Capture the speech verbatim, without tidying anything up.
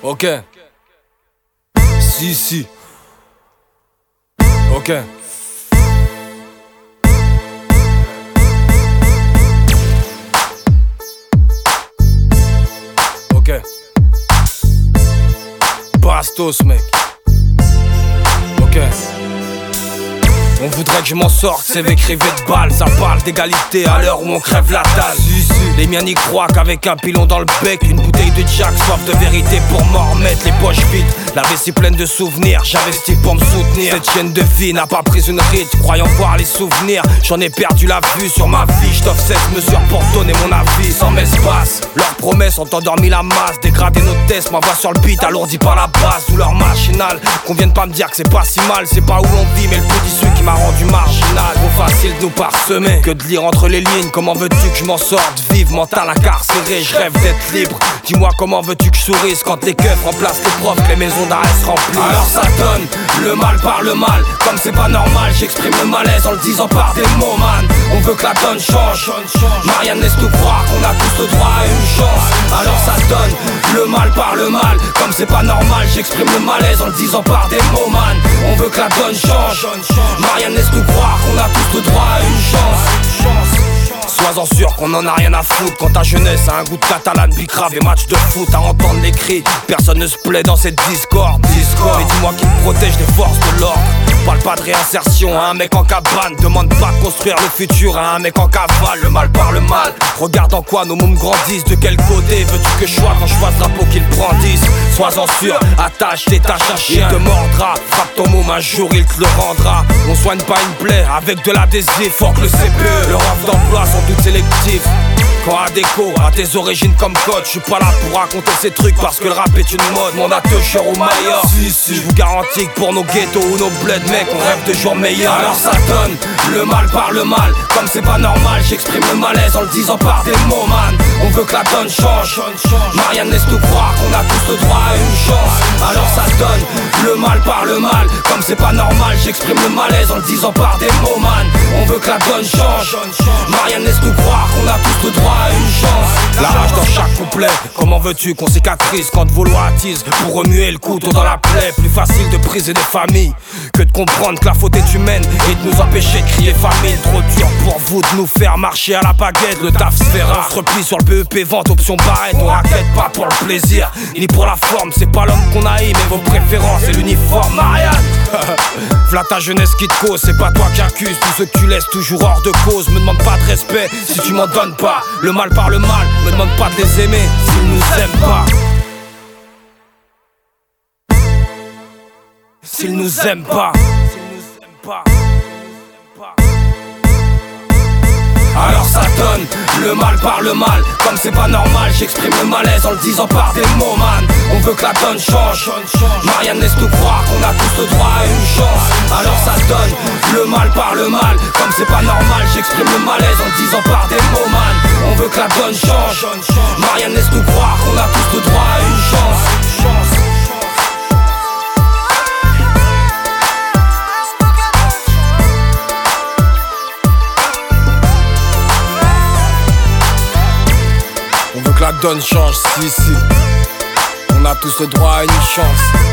Ok. Si, si. Ok. Ok. Bastos, mec. Ok. On voudrait que je m'en sorte, C V crivé de balles. Ça parle d'égalité à l'heure où on crève la dalle. Si, si. Les miens n'y croient qu'avec un pilon dans le bec, une bouteille de Jack, soif de vérité pour m'en remettre les poches vides. La vessie pleine de souvenirs, j'investis pour me soutenir. Cette chaîne de vie n'a pas pris une ride, croyant voir les souvenirs. J'en ai perdu la vue sur ma vie, j't'offre cette mesure pour donner mon avis. Sans m'espace, leurs promesses ont endormi la masse. Dégradé nos tests, ma voix sur le beat alourdi par la basse. Douleur machinale, qu'on vienne pas me dire que c'est pas si mal. C'est pas où l'on vit mais le petit ceux qui m'a rendu marginal. Trop facile de nous parsemer que de lire entre les lignes. Comment veux-tu que je m'en sorte? Vive mental incarcéré, je rêve d'être libre. Dis-moi comment veux-tu que je sourisse quand les keufs remplacent les profs, que les maisons d'arrêt se remplissent. Alors ça donne, le mal par le mal. Comme c'est pas normal, j'exprime le malaise en le disant par des mots, man. On veut que la donne change, Marianne laisse nous croire qu'on a tous le droit à une chance. Alors ça donne, le mal par le mal. Comme c'est pas normal, j'exprime le malaise en le disant par des mots, man. On veut que la donne change, Marianne laisse nous croire qu'on a tous le droit à une chance. Sois-en sûr qu'on en a rien à foutre. Quand ta jeunesse a un goût de catalane, bicrave et match de foot. À entendre les cris, personne ne se plaît dans cette discorde. Discord. Mais dis-moi qui me protège des forces de l'ordre. Parle pas de réinsertion à un mec en cabane. Demande pas de construire le futur à un mec en cavale. Le mal par le mal. Regarde en quoi nos mômes grandissent. De quel côté veux-tu que je sois quand je vois ce drapeau qu'ils brandissent? Sois-en sûr, attache, détache un chien. Il te mordra, frappe ton môme un jour il te le rendra. On soigne pas une plaie avec de l'adhésif. Fort que le C P E, leur offre d'emploi sont toutes sélectives. Quand à déco, à tes origines comme code. Je suis pas là pour raconter ces trucs parce que le rap est une mode. Mon attacheur ou Maya, si, si. Je vous garantis que pour nos ghettos ou nos bleds, mec, on rêve de jours meilleurs. Alors ça donne, le mal par le mal. Comme c'est pas normal, j'exprime le malaise en le disant par des mots, man. On veut que la donne change, Marianne laisse nous croire qu'on a tous le droit à une chance. Alors ça donne, le mal par le mal. Comme c'est pas normal, j'exprime le malaise en le disant par des mots, man. On veut que la donne change, Marianne laisse nous croire qu'on a tous le droit à une chance. La rage dans chaque couplet. Comment veux-tu qu'on cicatrise quand vos lois attisent pour remuer le couteau dans la plaie? Plus facile de briser des familles que de comprendre que la faute est humaine et de nous empêcher de crier famine. Trop dur pour vous de nous faire marcher à la baguette. Le taf se verra. On se replie sur le B E P, vente, option barrette. On raquette pas pour le plaisir ni pour la forme. C'est pas l'homme qu'on haït mais vos préférences et l'uniforme, Marianne. V'là ta jeunesse qui te cause. C'est pas toi qui accuse tous ceux que tu laisses toujours hors de cause. Me demande pas de respect si tu m'en donnes pas. Le mal par le mal, me demande pas de les aimer s'ils nous aiment pas. S'ils nous aiment pas. Alors ça donne, le mal par le mal. Comme c'est pas normal, j'exprime le malaise en le disant par des mots, man. On veut que la donne change, Marianne laisse nous croire qu'on a tous le droit à une chance. Alors ça donne, le mal par le mal. Comme c'est pas normal, j'exprime le malaise en le disant par des mots, man. On veut que la donne change, Marianne laisse nous croire qu'on a tous le droit à une chance. On veut que la donne change, si, si. On a tous le droit à une chance.